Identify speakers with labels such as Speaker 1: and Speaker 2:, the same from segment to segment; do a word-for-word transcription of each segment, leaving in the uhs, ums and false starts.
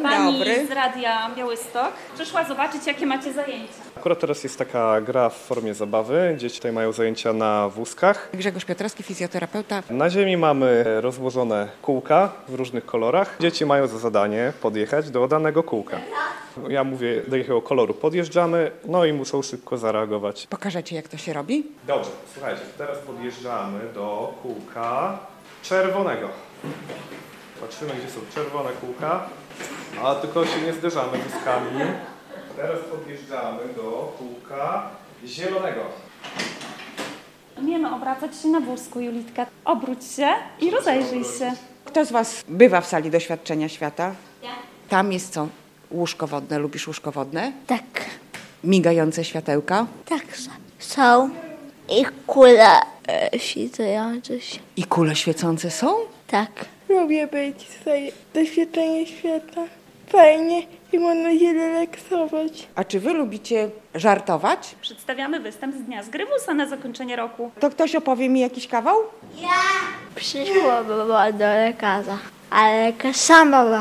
Speaker 1: Pani
Speaker 2: dobry.
Speaker 1: z Radia Białystok przyszła zobaczyć, jakie macie zajęcia.
Speaker 3: Akurat teraz jest taka gra w formie zabawy. Dzieci tutaj mają zajęcia na wózkach.
Speaker 2: Grzegorz Piotrowski, fizjoterapeuta.
Speaker 3: Na ziemi mamy rozłożone kółka w różnych kolorach. Dzieci mają za zadanie podjechać do danego kółka. Ja mówię, do jakiego koloru podjeżdżamy, no i muszą szybko zareagować.
Speaker 2: Pokażecie, jak to się robi?
Speaker 3: Dobrze, słuchajcie, teraz podjeżdżamy do kółka czerwonego. Patrzymy, gdzie są czerwone kółka, a tylko się nie zderzamy wózkami. Teraz podjeżdżamy do kółka zielonego.
Speaker 1: Umiemy obracać się na wózku, Julitka. Obróć się i rozejrzyj się.
Speaker 2: Kto z Was bywa w sali doświadczenia świata?
Speaker 1: Ja.
Speaker 2: Tam jest co? Łóżko wodne. Lubisz łóżko wodne?
Speaker 4: Tak,
Speaker 2: Migające światełka?
Speaker 4: także są i kule e, świecające się.
Speaker 2: I kule świecące są?
Speaker 4: Tak.
Speaker 5: Lubię być swoje doświadczenie świata. Fajnie i można się relaksować.
Speaker 2: A czy Wy lubicie żartować?
Speaker 1: Przedstawiamy występ z Dnia Zgrywusa na zakończenie roku.
Speaker 2: To ktoś opowie mi jakiś kawał?
Speaker 4: Przyszłabym do lekarza, ale lekarz sama była.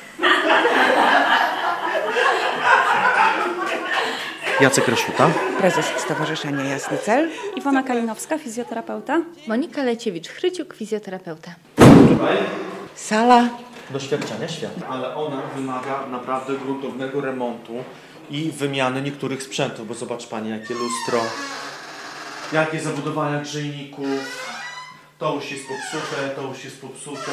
Speaker 6: Jacek Raszuta.
Speaker 2: Prezes Stowarzyszenia Jasny Cel.
Speaker 1: Iwona Kalinowska, fizjoterapeuta.
Speaker 7: Monika Leciewicz-Chryciuk, fizjoterapeuta.
Speaker 2: Sala.
Speaker 6: Doświadczenia świata. Ale ona wymaga naprawdę gruntownego remontu i wymiany niektórych sprzętów, bo zobacz Pani, jakie lustro, jakie zabudowania grzejników, to już jest popsute, to już jest popsute.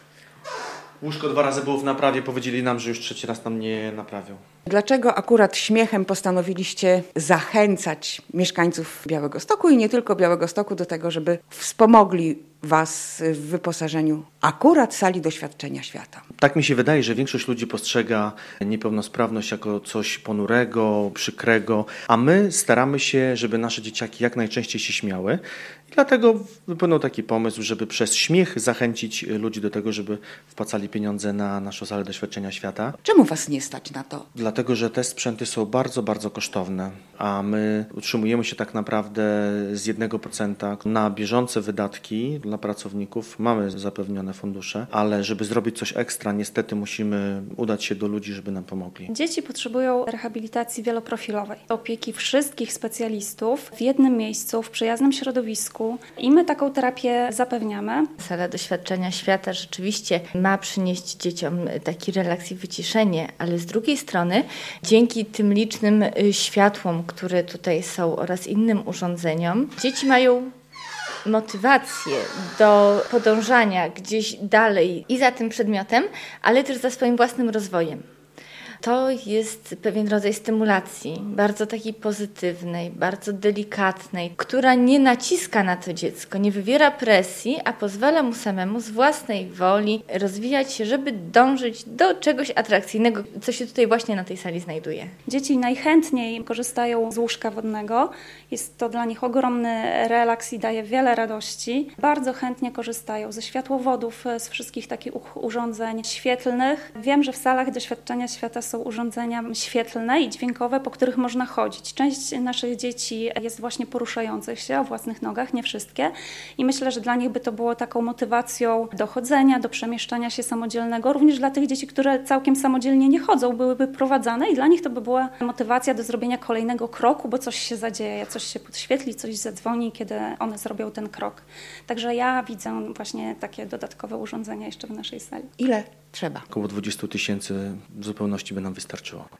Speaker 6: Łóżko dwa razy było w naprawie, powiedzieli nam, że już trzeci raz nam nie naprawią.
Speaker 2: Dlaczego akurat śmiechem postanowiliście zachęcać mieszkańców Białegostoku i nie tylko Białegostoku do tego, żeby wspomogli Was w wyposażeniu akurat sali doświadczenia świata?
Speaker 6: Tak mi się wydaje, że większość ludzi postrzega niepełnosprawność jako coś ponurego, przykrego, a my staramy się, żeby nasze dzieciaki jak najczęściej się śmiały. I dlatego wypłynął taki pomysł, żeby przez śmiech zachęcić ludzi do tego, żeby wpłacali pieniądze na naszą salę doświadczenia świata.
Speaker 2: Czemu Was nie stać na to?
Speaker 6: Dlatego, że te sprzęty są bardzo, bardzo kosztowne, a my utrzymujemy się tak naprawdę z jednego procenta na bieżące wydatki dla pracowników. Mamy zapewnione fundusze, ale żeby zrobić coś ekstra, niestety musimy udać się do ludzi, żeby nam pomogli.
Speaker 1: Dzieci potrzebują rehabilitacji wieloprofilowej, opieki wszystkich specjalistów w jednym miejscu, w przyjaznym środowisku i my taką terapię zapewniamy.
Speaker 7: Sala doświadczenia świata rzeczywiście ma przynieść dzieciom taki relaks i wyciszenie, ale z drugiej strony dzięki tym licznym światłom, które tutaj są oraz innym urządzeniom, dzieci mają motywację do podążania gdzieś dalej i za tym przedmiotem, ale też za swoim własnym rozwojem. To jest pewien rodzaj stymulacji, bardzo takiej pozytywnej, bardzo delikatnej, która nie naciska na to dziecko, nie wywiera presji, a pozwala mu samemu z własnej woli rozwijać się, żeby dążyć do czegoś atrakcyjnego, co się tutaj właśnie na tej sali znajduje.
Speaker 1: Dzieci najchętniej korzystają z łóżka wodnego. Jest to dla nich ogromny relaks i daje wiele radości. Bardzo chętnie korzystają ze światłowodów, z wszystkich takich urządzeń świetlnych. Wiem, że w salach doświadczenia świata są urządzenia świetlne i dźwiękowe, po których można chodzić. Część naszych dzieci jest właśnie poruszających się o własnych nogach, nie wszystkie. I myślę, że dla nich by to było taką motywacją do chodzenia, do przemieszczania się samodzielnego. Również dla tych dzieci, które całkiem samodzielnie nie chodzą, byłyby prowadzane i dla nich to by była motywacja do zrobienia kolejnego kroku, bo coś się zadzieje, coś się podświetli, coś zadzwoni, kiedy one zrobią ten krok. Także ja widzę właśnie takie dodatkowe urządzenia jeszcze w naszej sali.
Speaker 2: Ile trzeba?
Speaker 6: Około dwadzieścia tysięcy w zupełności by nam wystarczyło.